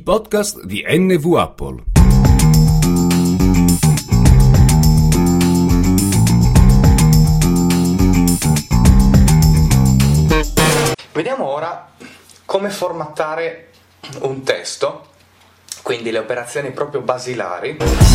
podcast di NV Apple. Vediamo ora come formattare un testo, quindi le operazioni proprio basilari.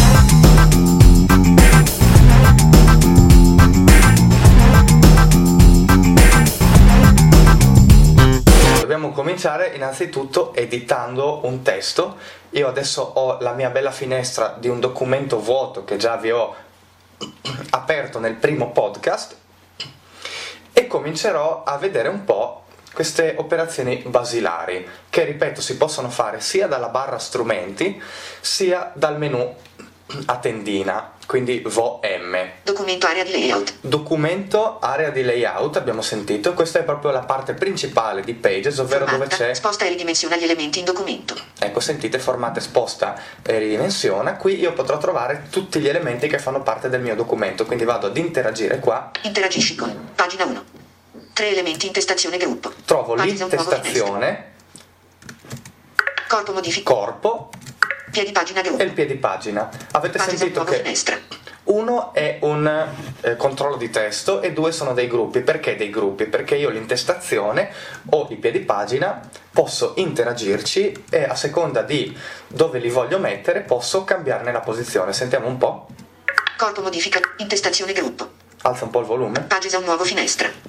Dobbiamo cominciare innanzitutto editando un testo. Io adesso ho la mia bella finestra di un documento vuoto che già vi ho aperto nel primo podcast e comincerò a vedere un po' queste operazioni basilari che, ripeto, si possono fare sia dalla barra strumenti sia dal menu a tendina, quindi VOM. Documento area di layout. Documento area di layout, abbiamo sentito, questa è proprio la parte principale di Pages, ovvero Formatta, dove c'è... sposta e ridimensiona gli elementi in documento. Ecco, sentite, formata, sposta e ridimensiona. Qui io potrò trovare tutti gli elementi che fanno parte del mio documento, quindi vado ad interagire qua. Interagisci con pagina 1. 3 elementi intestazione gruppo. Trovo Pagina, un nuovo l'intestazione, Corpo modifica. corpo Piedi pagina gruppo. e il piedipagina. Avete Pagina, sentito nuova che finestra. uno è un controllo di testo e due sono dei gruppi. Perché dei gruppi? Perché io l'intestazione o i piedipagina posso interagirci e a seconda di dove li voglio mettere posso cambiarne la posizione. Sentiamo un po'. Corpo modifica. Intestazione gruppo. Alza un po' il volume. Pagina, un nuovo finestra.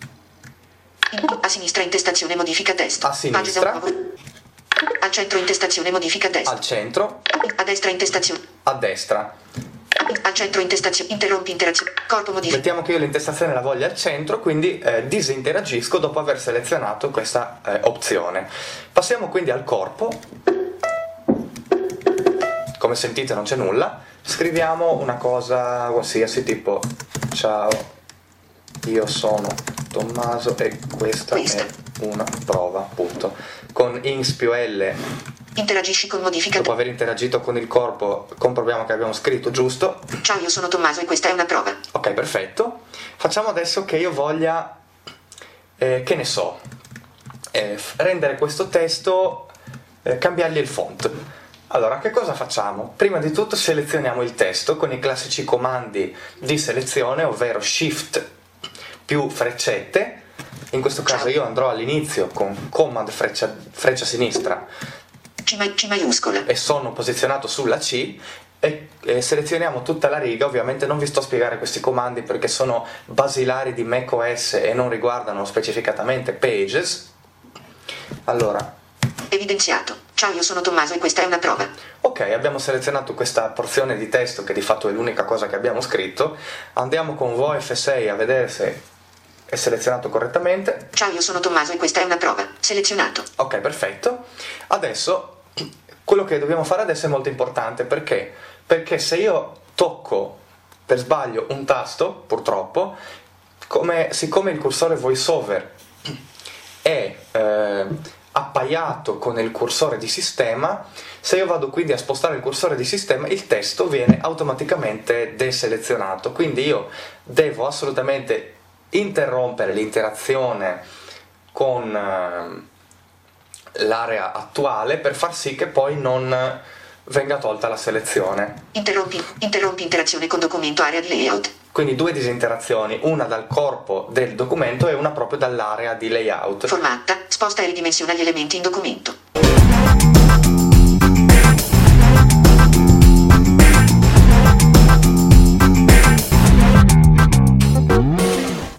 A sinistra intestazione modifica testo. A sinistra. Pagina, un nuovo... Al centro intestazione modifica testo. Al centro. A destra intestazione. A destra. Al centro intestazione. Interrompi interazione. Corpo modifica. Mettiamo che io l'intestazione la voglia al centro, quindi disinteragisco dopo aver selezionato questa opzione. Passiamo quindi al corpo. Come sentite non c'è nulla. Scriviamo una cosa qualsiasi tipo: ciao, io sono Tommaso e questa è una prova, punto. Con ins più L. Interagisci con modifica. Dopo aver interagito con il corpo, comproviamo che abbiamo scritto giusto. Ciao, io sono Tommaso e questa è una prova. Ok, perfetto. Facciamo adesso che io voglia, che ne so, rendere questo testo, cambiargli il font. Allora, che cosa facciamo? Prima di tutto selezioniamo il testo con i classici comandi di selezione, ovvero Shift più freccette. In questo caso io andrò all'inizio con Command freccia sinistra C maiuscola. e sono posizionato sulla C e selezioniamo tutta la riga. Ovviamente non vi sto a spiegare questi comandi perché sono basilari di macOS e non riguardano specificatamente Pages. Allora, Evidenziato. Ciao, io sono Tommaso e questa è una prova. ok, abbiamo selezionato questa porzione di testo che di fatto è l'unica cosa che abbiamo scritto. Andiamo con VF6 a vedere se è selezionato correttamente. Ciao, io sono Tommaso e questa è una prova. Selezionato. Ok, perfetto. Adesso, quello che dobbiamo fare adesso è molto importante. Perché? Perché se io tocco per sbaglio un tasto, purtroppo, siccome il cursore VoiceOver è appaiato con il cursore di sistema, se io vado quindi a spostare il cursore di sistema, il testo viene automaticamente deselezionato. Quindi io devo assolutamente interrompere l'interazione con l'area attuale per far sì che poi non venga tolta la selezione. Interrompi interazione con documento area di layout. Quindi due disinterazioni, una dal corpo del documento e una proprio dall'area di layout. Formatta, sposta e ridimensiona gli elementi in documento.